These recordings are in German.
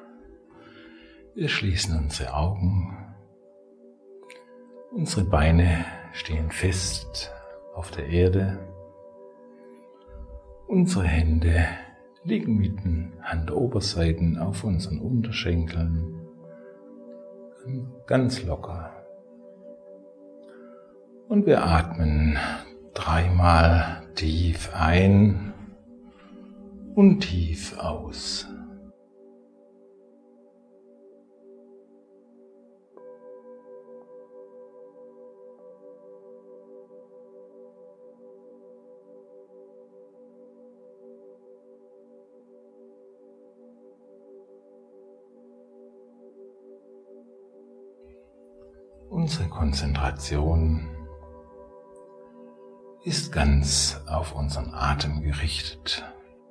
Wir schließen unsere Augen. Unsere Beine stehen fest auf der Erde. Unsere Hände liegen mit den Handoberseiten auf unseren Unterschenkeln. Ganz locker. Und wir atmen 3-mal tief ein und tief aus. Unsere Konzentration ist ganz auf unseren Atem gerichtet.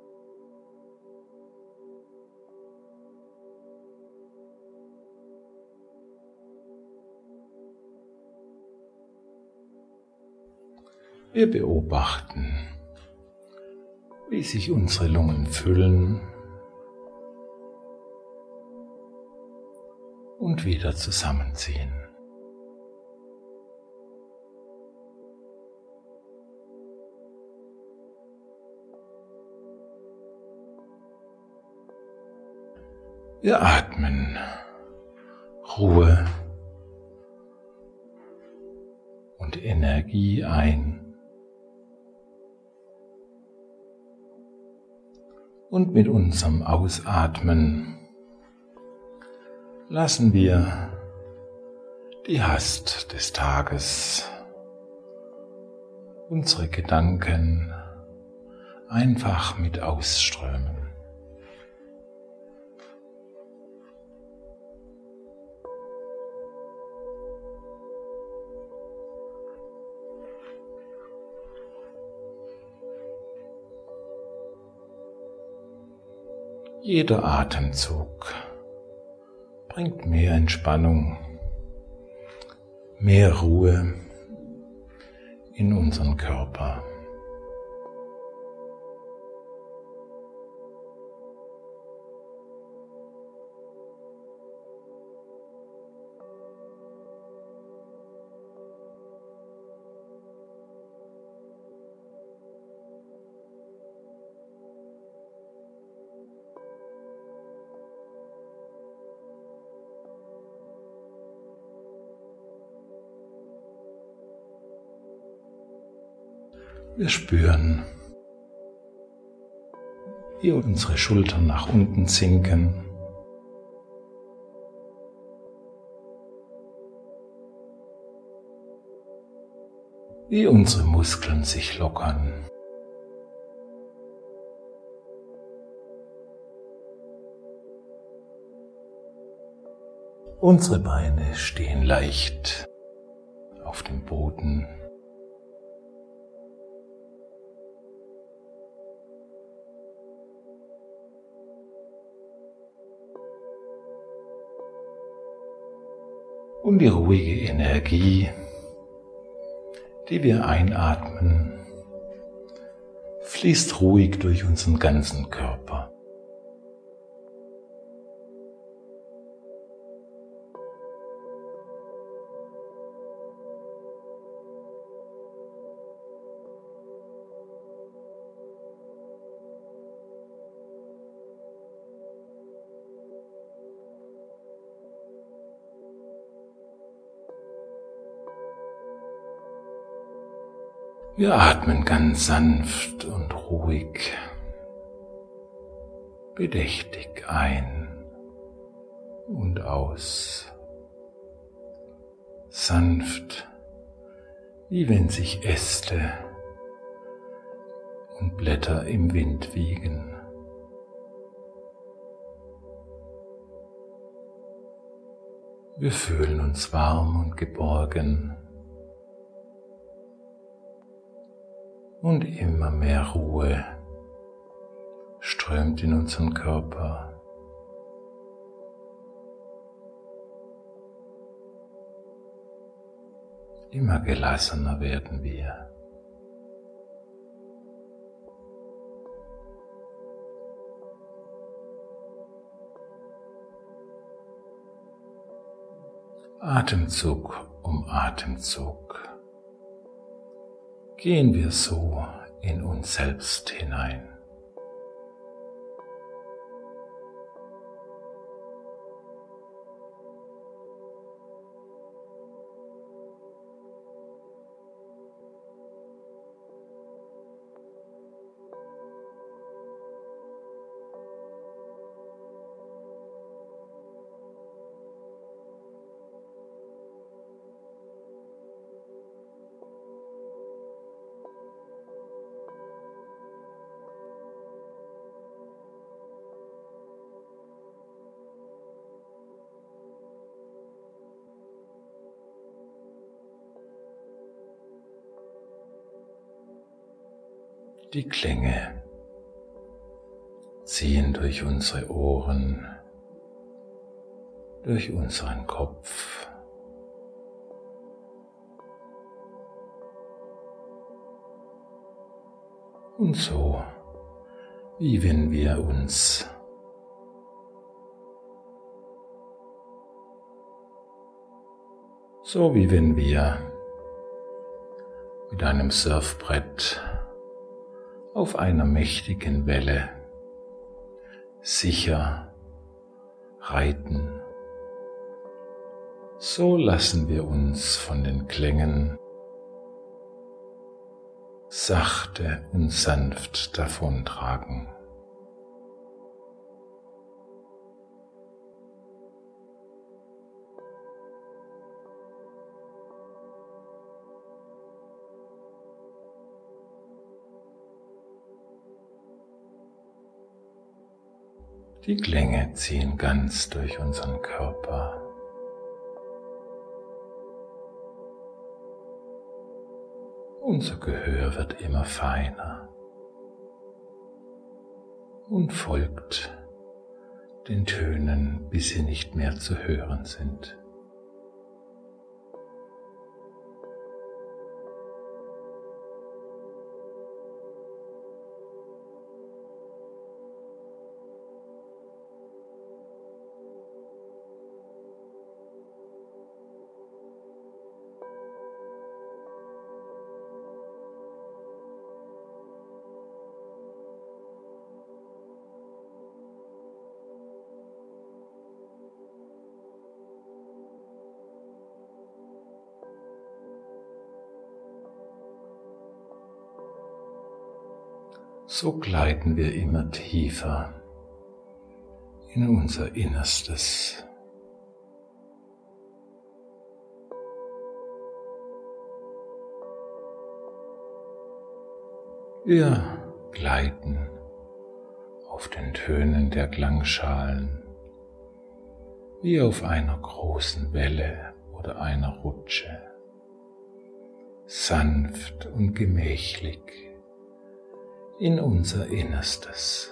Wir beobachten, wie sich unsere Lungen füllen und wieder zusammenziehen. Wir atmen Ruhe und Energie ein und mit unserem Ausatmen lassen wir die Hast des Tages, unsere Gedanken einfach mit ausströmen. Jeder Atemzug bringt mehr Entspannung, mehr Ruhe in unseren Körper. Wir spüren, wie unsere Schultern nach unten sinken. Wie unsere Muskeln sich lockern. Unsere Beine stehen leicht auf dem Boden. Und die ruhige Energie, die wir einatmen, fließt ruhig durch unseren ganzen Körper. Wir atmen ganz sanft und ruhig, bedächtig ein und aus, sanft, wie wenn sich Äste und Blätter im Wind wiegen. Wir fühlen uns warm und geborgen. Und immer mehr Ruhe strömt in unseren Körper. Immer gelassener werden wir. Atemzug um Atemzug gehen wir so in uns selbst hinein. Die Klänge ziehen durch unsere Ohren, durch unseren Kopf und so, wie wenn wir uns mit einem Surfbrett auf einer mächtigen Welle sicher reiten. So lassen wir uns von den Klängen sachte und sanft davontragen. Die Klänge ziehen ganz durch unseren Körper. Unser Gehör wird immer feiner und folgt den Tönen, bis sie nicht mehr zu hören sind. So gleiten wir immer tiefer in unser Innerstes. Wir gleiten auf den Tönen der Klangschalen wie auf einer großen Welle oder einer Rutsche, sanft und gemächlich in unser Innerstes.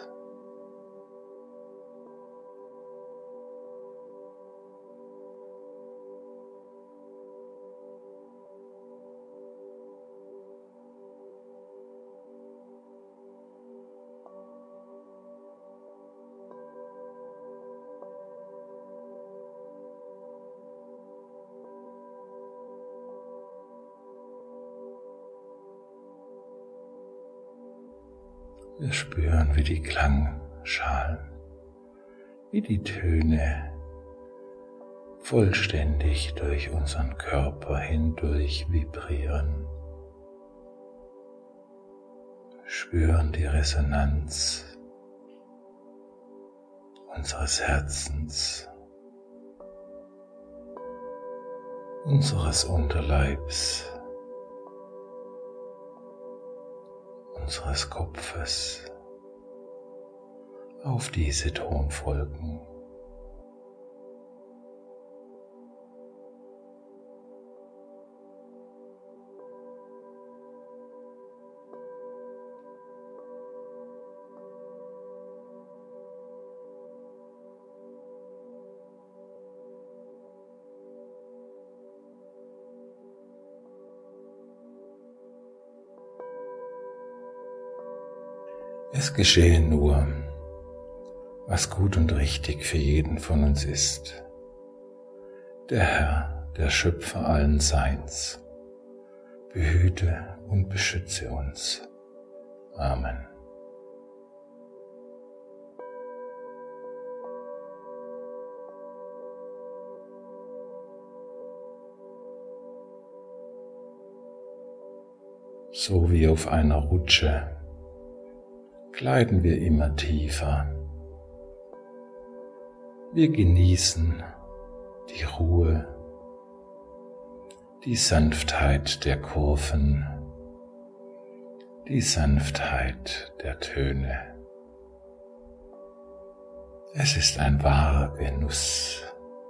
Wir spüren, wie die Klangschalen, wie die Töne vollständig durch unseren Körper hindurch vibrieren. Wir spüren die Resonanz unseres Herzens, unseres Unterleibs, unseres Kopfes auf diese Tonfolgen. Es geschehe nur, was gut und richtig für jeden von uns ist. Der Herr der Schöpfer allen Seins, behüte und beschütze uns. Amen. So wie auf einer Rutsche gleiten wir immer tiefer. Wir genießen die Ruhe, die Sanftheit der Kurven, die Sanftheit der Töne. Es ist ein wahrer Genuss,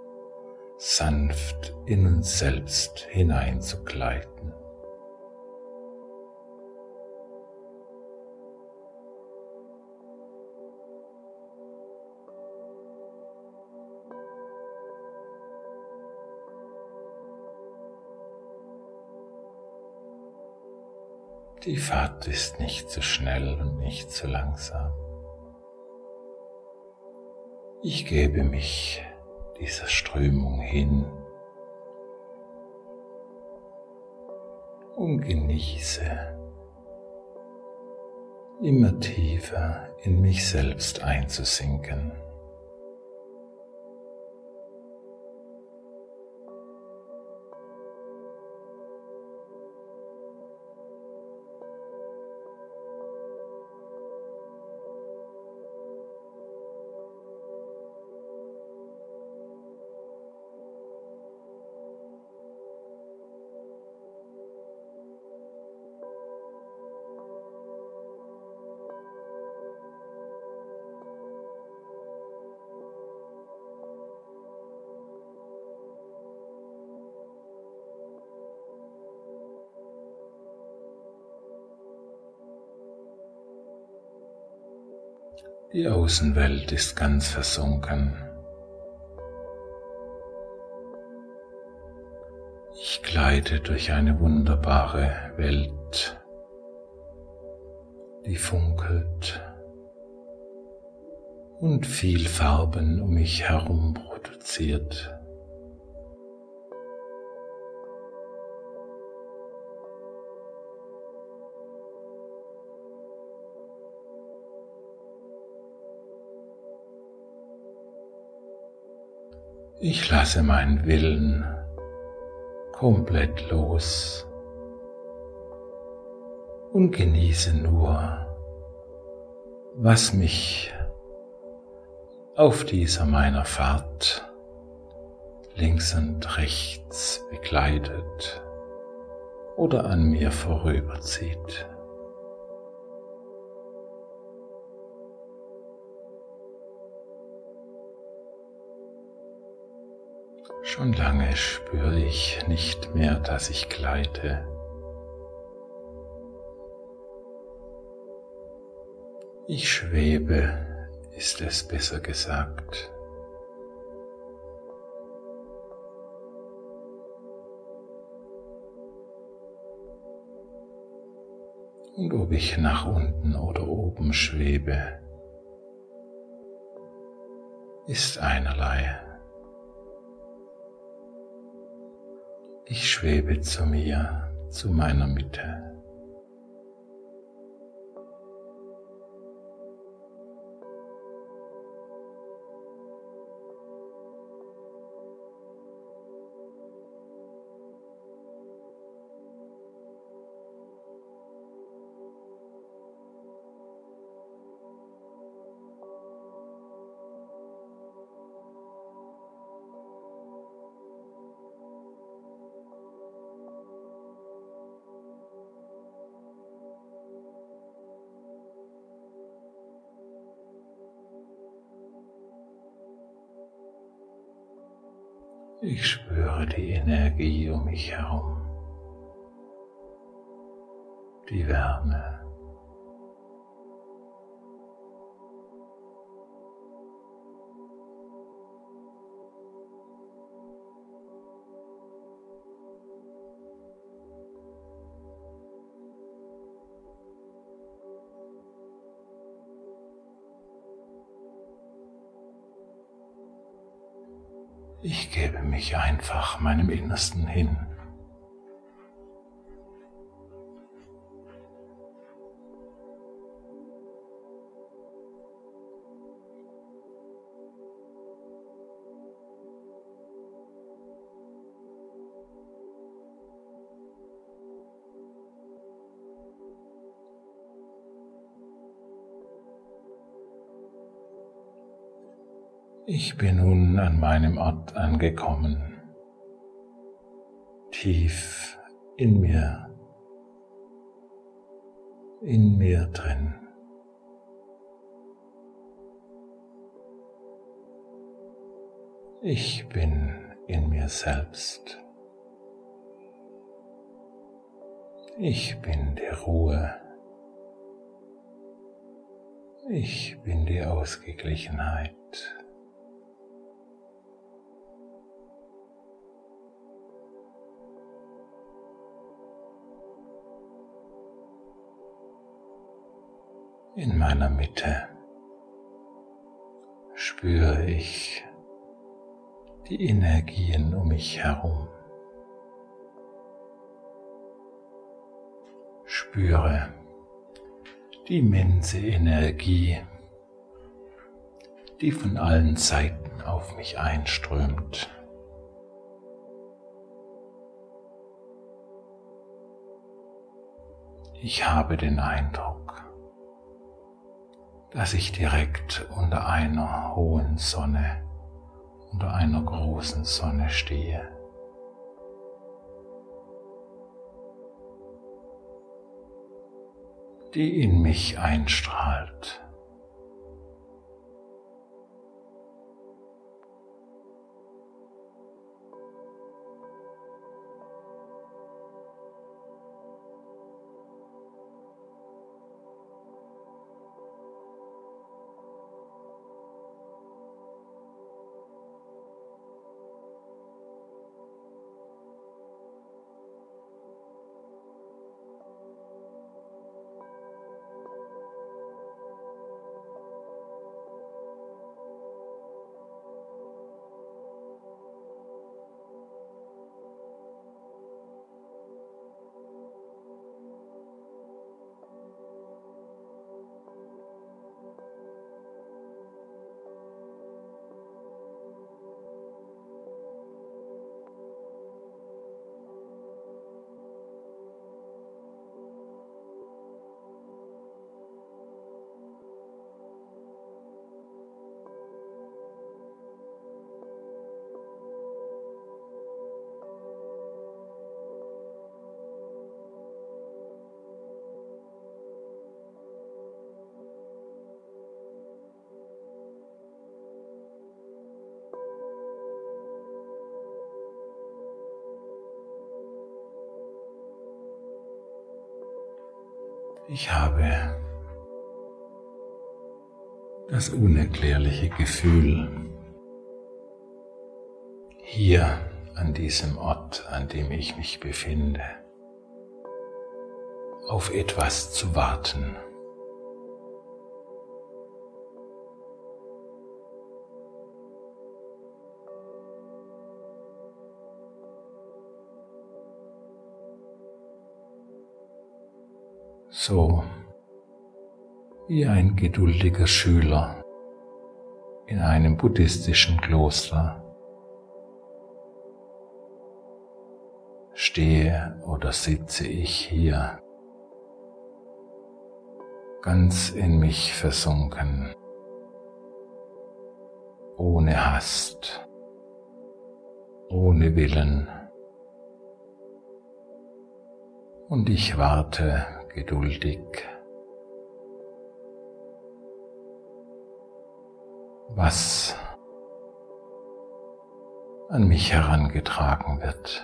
sanft in uns selbst hineinzugleiten. Die Fahrt ist nicht zu schnell und nicht zu langsam. Ich gebe mich dieser Strömung hin und genieße immer tiefer in mich selbst einzusinken. Die Außenwelt ist ganz versunken. Ich gleite durch eine wunderbare Welt, die funkelt und viel Farben um mich herum produziert. Ich lasse meinen Willen komplett los und genieße nur, was mich auf dieser meiner Fahrt links und rechts begleitet oder an mir vorüberzieht. Schon lange spüre ich nicht mehr, dass ich gleite. Ich schwebe, ist es besser gesagt. Und ob ich nach unten oder oben schwebe, ist einerlei. Ich schwebe zu mir, zu meiner Mitte. Ich spüre die Energie um mich herum, die Wärme. Ich gebe mich einfach meinem Innersten hin. Ich bin nun an meinem Ort angekommen, tief in mir drin. Ich bin in mir selbst. Ich bin die Ruhe. Ich bin die Ausgeglichenheit. In meiner Mitte spüre ich die Energien um mich herum. Spüre die immense Energie, die von allen Seiten auf mich einströmt. Ich habe den Eindruck, dass ich direkt unter einer hohen Sonne, unter einer großen Sonne stehe. Die in mich einstrahlt. Ich habe das unerklärliche Gefühl, hier an diesem Ort, an dem ich mich befinde, auf etwas zu warten. So wie ein geduldiger Schüler in einem buddhistischen Kloster stehe oder sitze ich hier, ganz in mich versunken, ohne Hast, ohne Willen, und ich warte geduldig, was an mich herangetragen wird.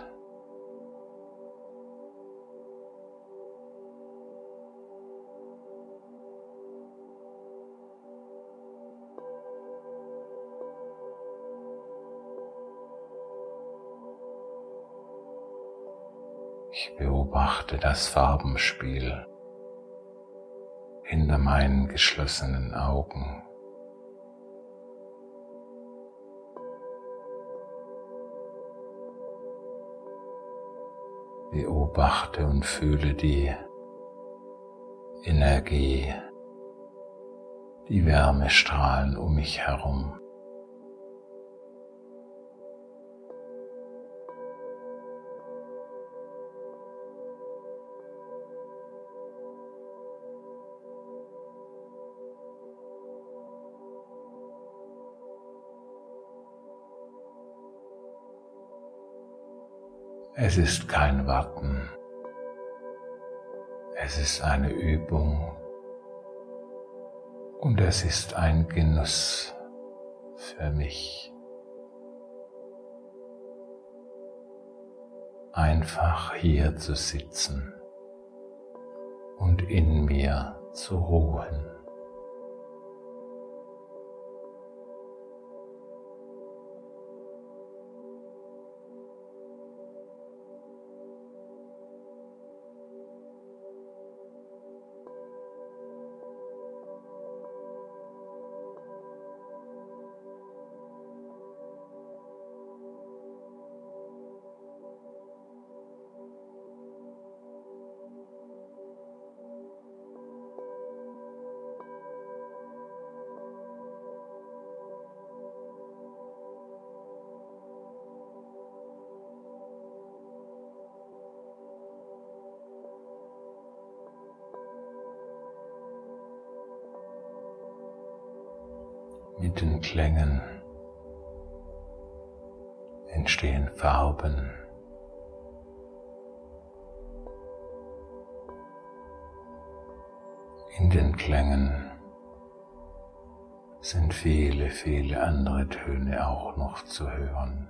Ich beobachte das Farbenspiel hinter meinen geschlossenen Augen. Beobachte und fühle die Energie, die Wärmestrahlen um mich herum. Es ist kein Warten, es ist eine Übung und es ist ein Genuss für mich. Einfach hier zu sitzen und in mir zu ruhen. Mit den Klängen entstehen Farben. In den Klängen sind viele, viele andere Töne auch noch zu hören.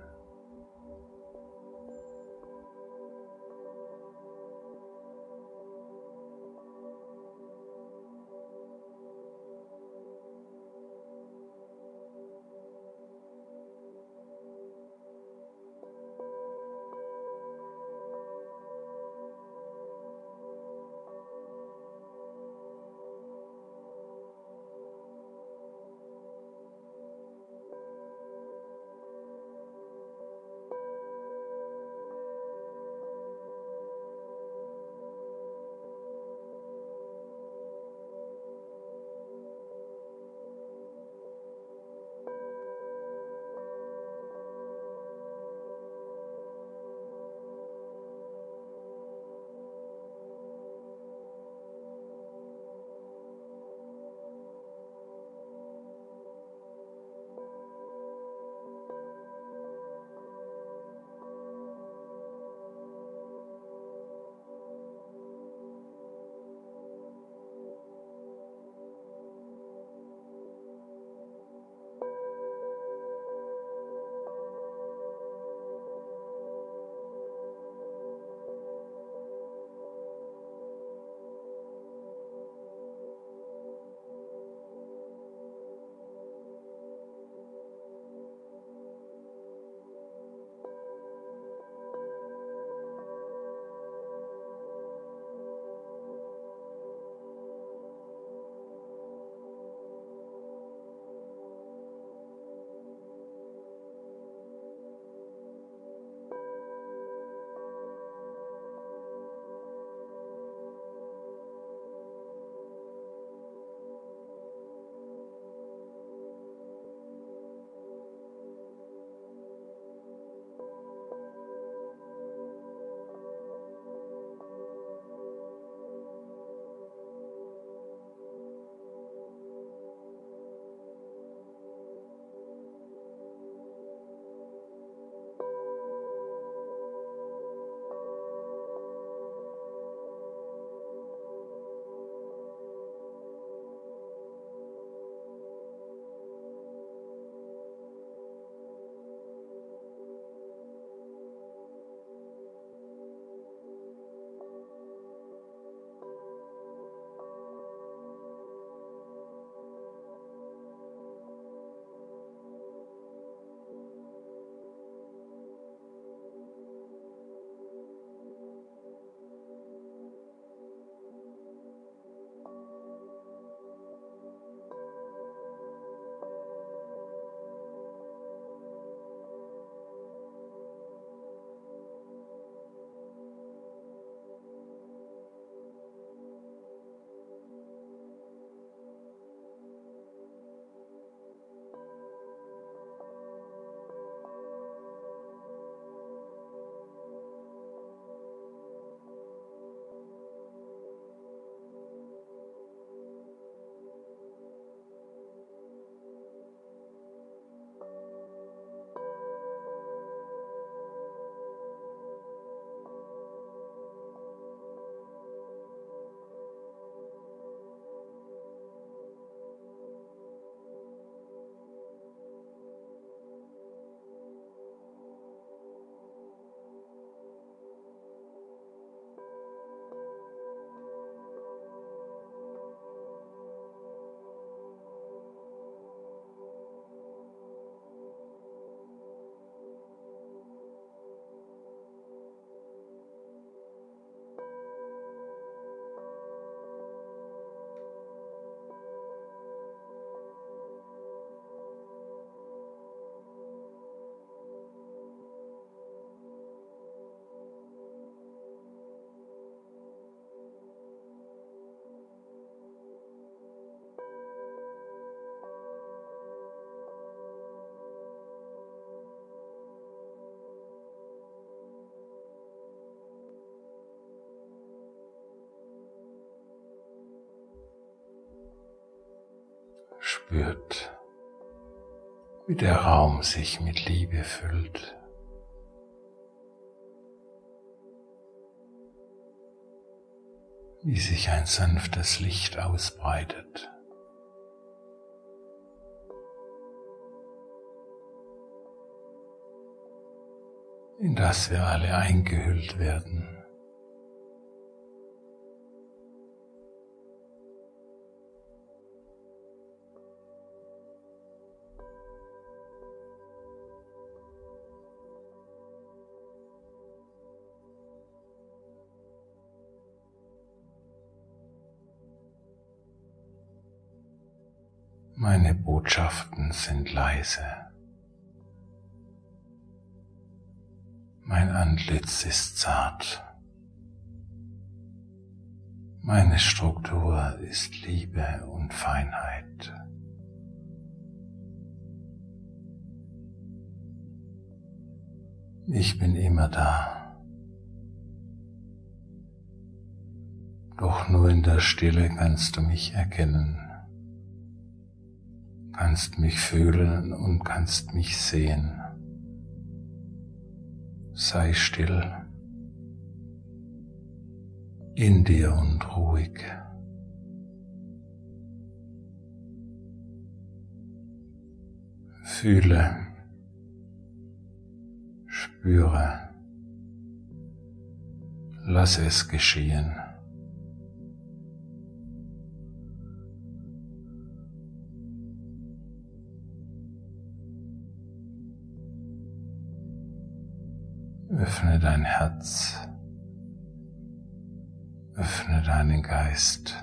spürt, wie der Raum sich mit Liebe füllt. Wie sich ein sanftes Licht ausbreitet. In das wir alle eingehüllt werden. Meine Botschaften sind leise. Mein Antlitz ist zart. Meine Struktur ist Liebe und Feinheit. Ich bin immer da. Doch nur in der Stille kannst du mich erkennen, kannst mich fühlen und kannst mich sehen. Sei still, in dir und ruhig. Fühle, spüre, lass es geschehen. Öffne dein Herz, öffne deinen Geist.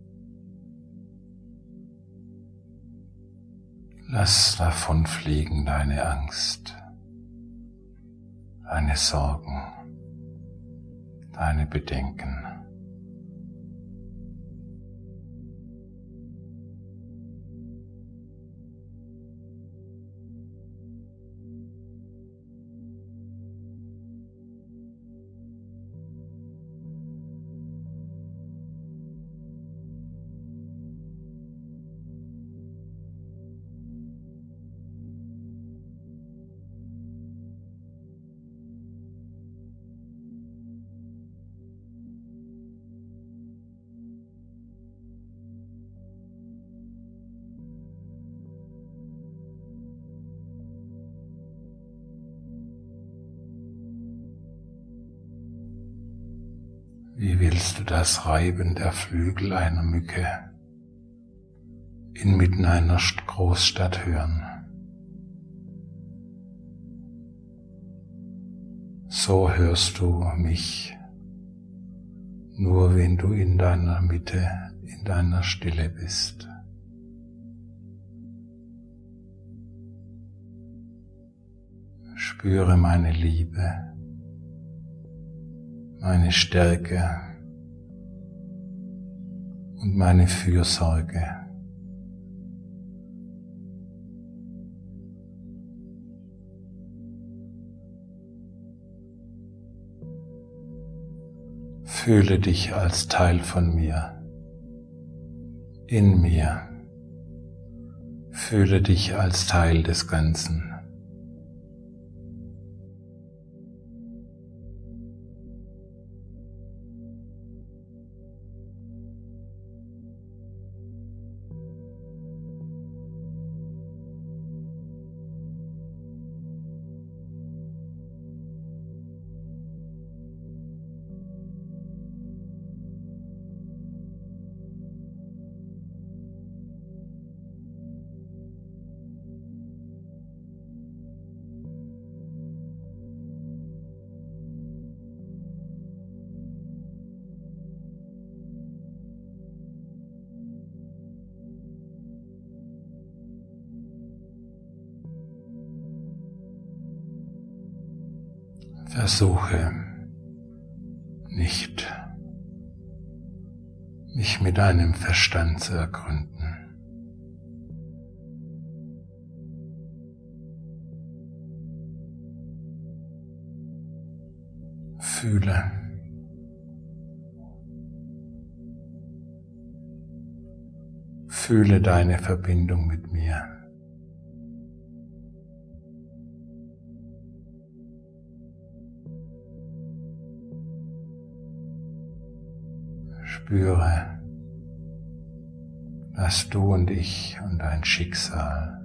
Lass davon fliegen deine Angst, deine Sorgen, deine Bedenken. Wie willst du das Reiben der Flügel einer Mücke inmitten einer Großstadt hören? So hörst du mich, nur wenn du in deiner Mitte, in deiner Stille bist. Spüre meine Liebe, meine Stärke und meine Fürsorge. Fühle dich als Teil von mir, in mir. Fühle dich als Teil des Ganzen. Versuche nicht, mich mit deinem Verstand zu ergründen. Fühle, Fühle deine Verbindung mit mir. Spüre, dass du und ich und dein Schicksal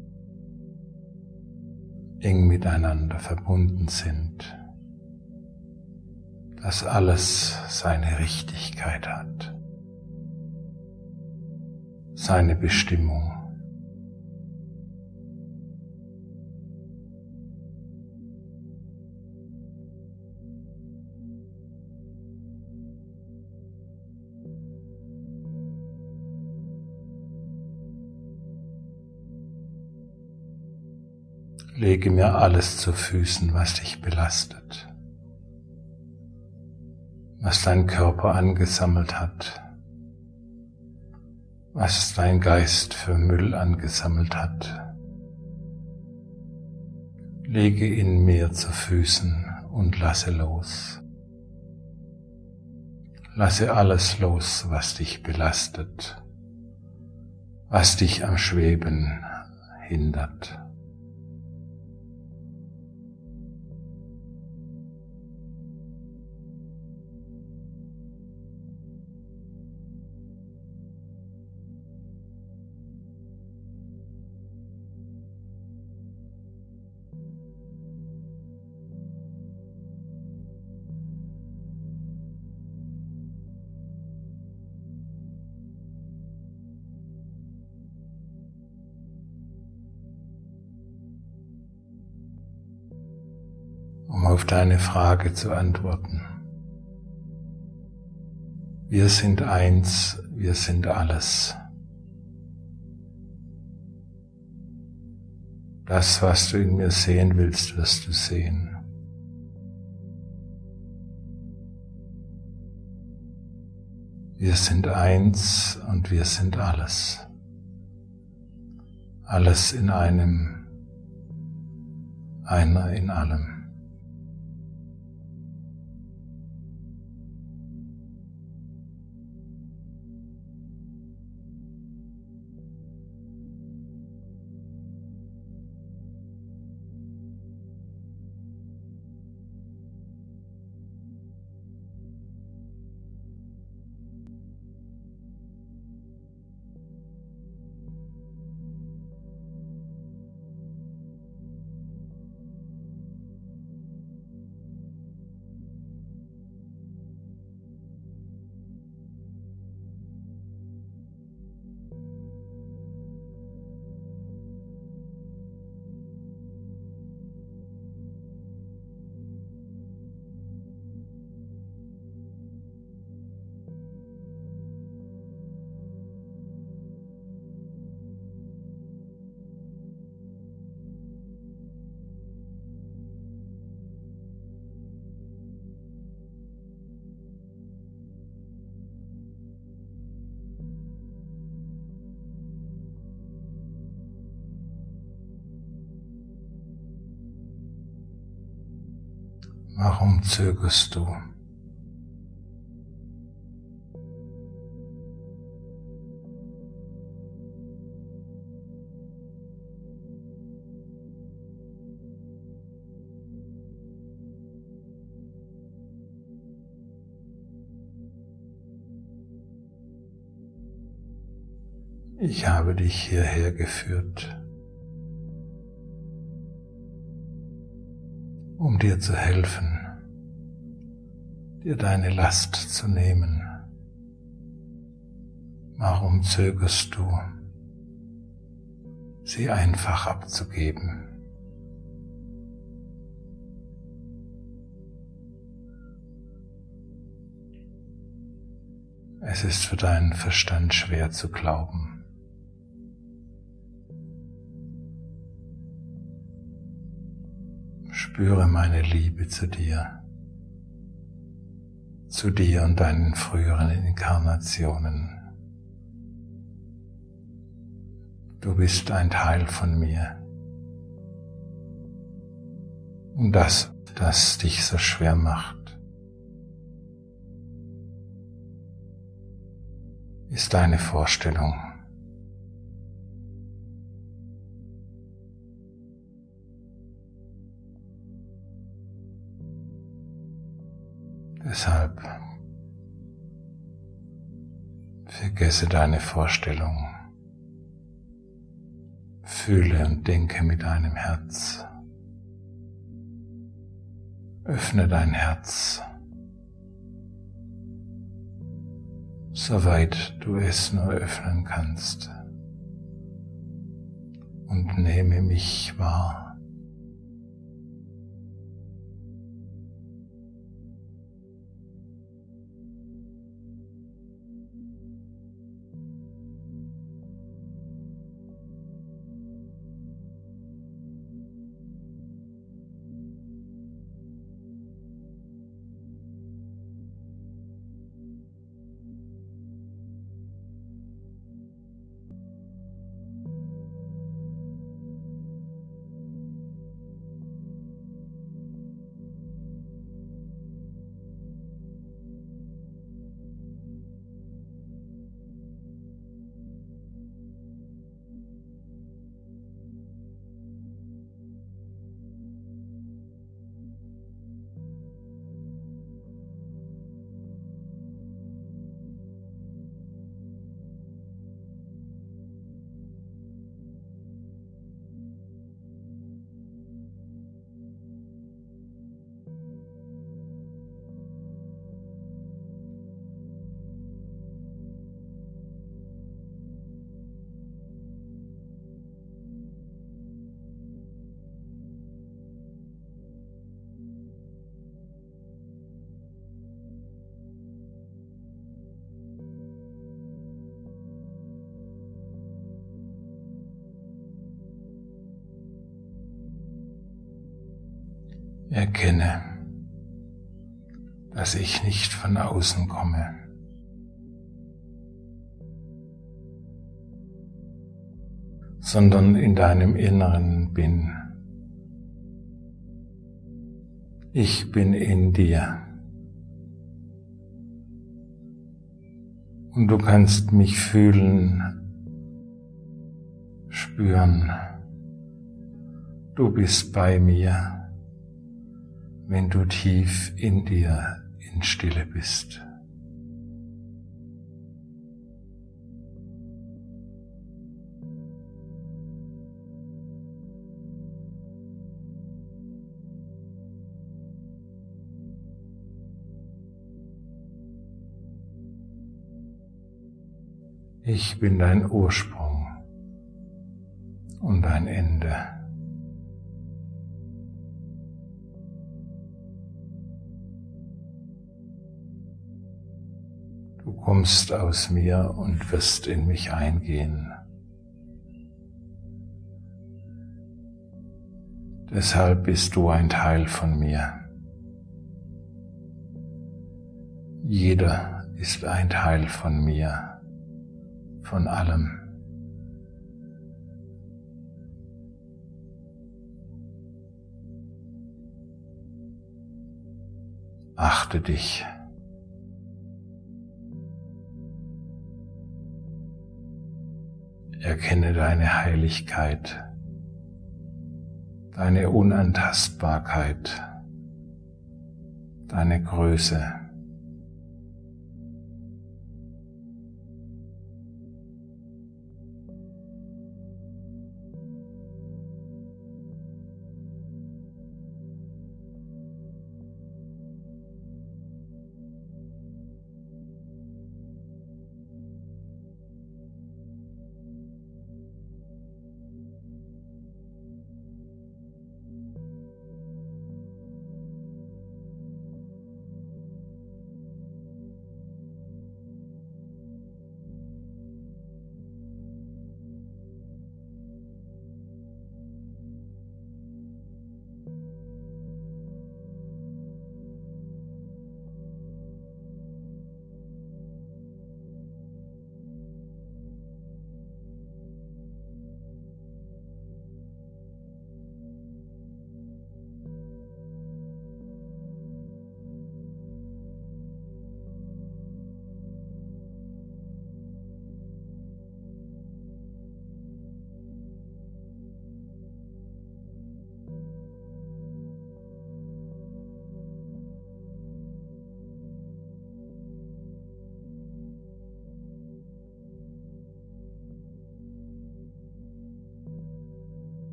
eng miteinander verbunden sind, dass alles seine Richtigkeit hat, seine Bestimmung. Lege mir alles zu Füßen, was dich belastet, was dein Körper angesammelt hat, was dein Geist für Müll angesammelt hat. Lege ihn mir zu Füßen und lasse los. Lasse alles los, was dich belastet, was dich am Schweben hindert. Um auf deine Frage zu antworten. Wir sind eins, wir sind alles. Das, was du in mir sehen willst, wirst du sehen. Wir sind eins und wir sind alles. Alles in einem, einer in allem. Warum zögerst du? Ich habe dich hierher geführt, um dir zu helfen, dir deine Last zu nehmen. Warum zögerst du, sie einfach abzugeben? Es ist für deinen Verstand schwer zu glauben. Spüre meine Liebe zu dir und deinen früheren Inkarnationen. Du bist ein Teil von mir. Und das dich so schwer macht, ist deine Vorstellung Deshalb vergesse deine Vorstellung. Fühle und denke mit deinem Herz. Öffne dein Herz, soweit du es nur öffnen kannst, und nehme mich wahr. Erkenne, dass ich nicht von außen komme, sondern in deinem Inneren bin. Ich bin in dir. Und du kannst mich fühlen, spüren. Du bist bei mir, wenn du tief in dir in Stille bist. Ich bin dein Ursprung und dein Ende. Du kommst aus mir und wirst in mich eingehen. Deshalb bist du ein Teil von mir. Jeder ist ein Teil von mir, von allem. Achte dich. Erkenne deine Heiligkeit, deine Unantastbarkeit, deine Größe.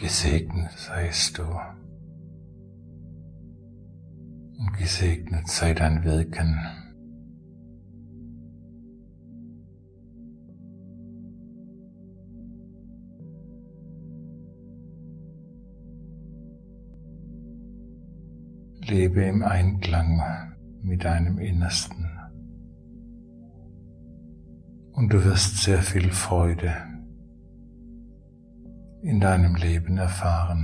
Gesegnet seist du und gesegnet sei dein Wirken. Lebe im Einklang mit deinem Innersten und du wirst sehr viel Freude in deinem Leben erfahren.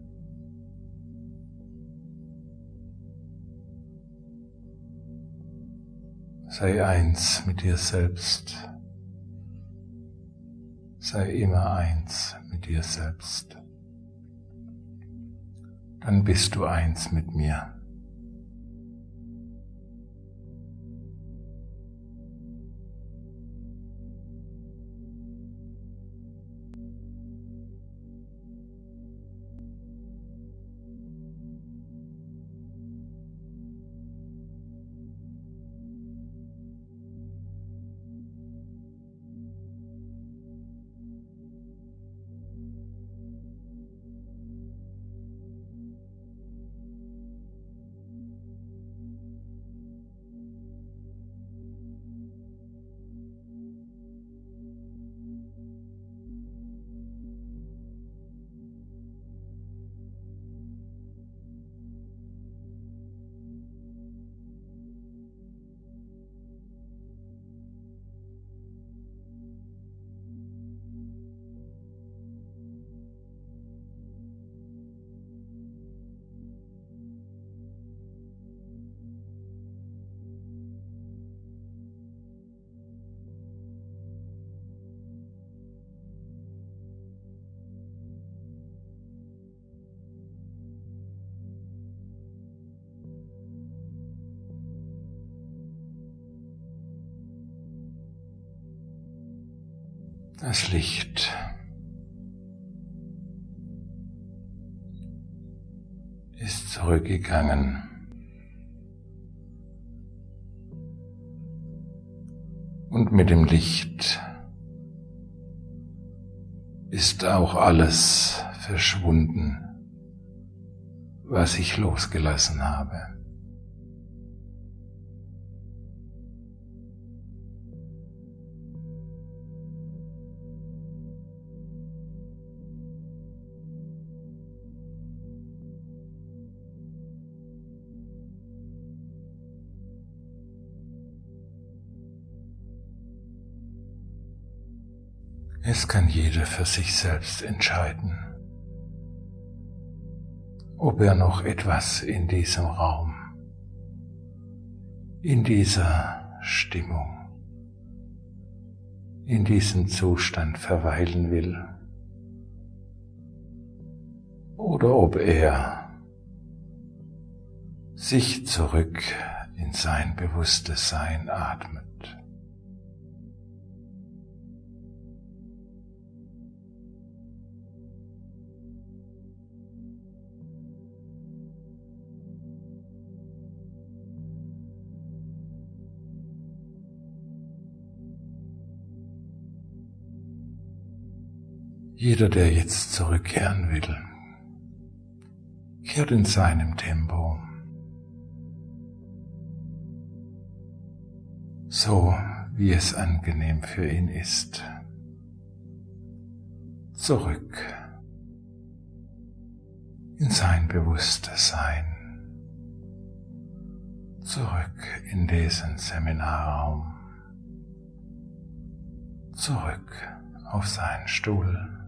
Sei eins mit dir selbst. Sei immer eins mit dir selbst. Dann bist du eins mit mir. Das Licht ist zurückgegangen. Und mit dem Licht ist auch alles verschwunden, was ich losgelassen habe. Es kann jeder für sich selbst entscheiden, ob er noch etwas in diesem Raum, in dieser Stimmung, in diesem Zustand verweilen will, oder ob er sich zurück in sein bewusstes Sein atmet. Jeder, der jetzt zurückkehren will, kehrt in seinem Tempo, so wie es angenehm für ihn ist, zurück in sein bewusstes Sein, zurück in diesen Seminarraum, zurück auf seinen Stuhl.